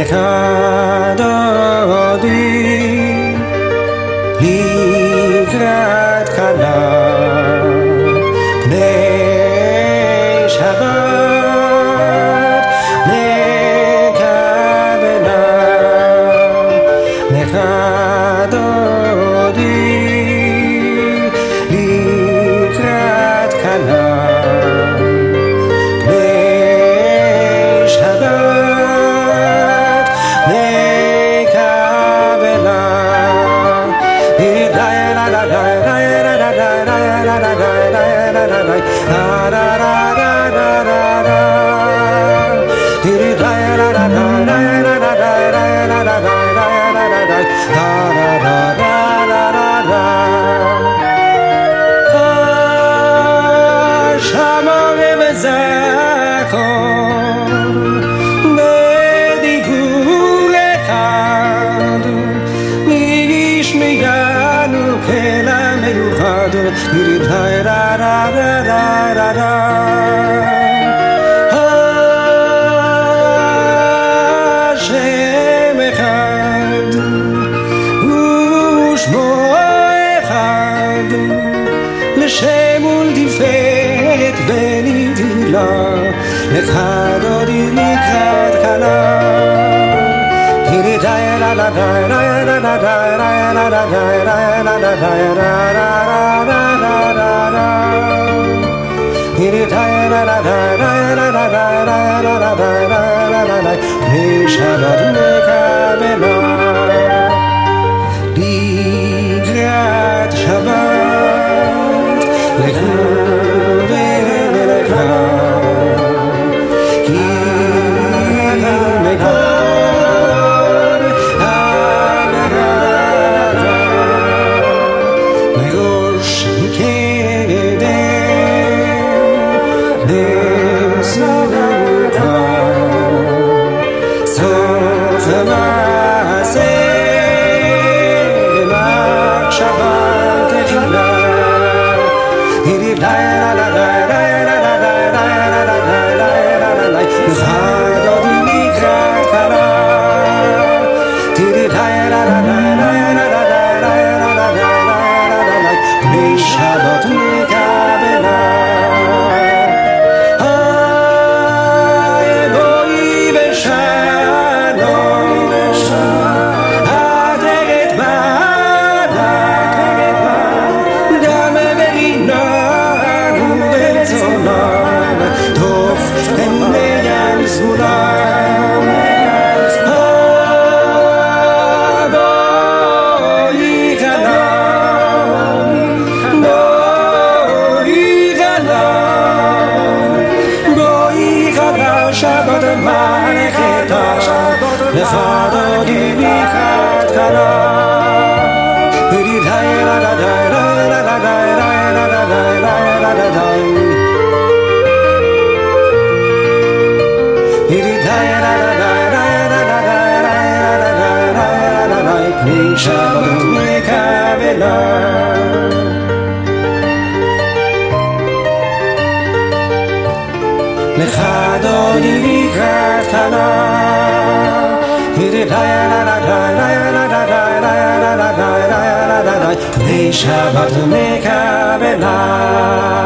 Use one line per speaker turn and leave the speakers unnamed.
לך דודי לקראת כלה פני שבת נקבלה לך דודי לקראת כלה השם אחד ושמו אחד לשם ולתפארת ונתהילה לך דודי לקראת כלה פני שבת נקבלה לקראת שבת לך ולך כי מקור מראש קדם לסוגך סוף המעשה למחשבה תחילה לך דודי לקראת כלה פני שבת נקבלה בואי ושלום הדרת בעלה גם בעינן וברצונן טוב עיניהם סגולה בואי כלה שבת מערכתה לך דודי לקראת כלה פני שבת נקבלה לך דודי לקראת כלה פני שבת נקבלה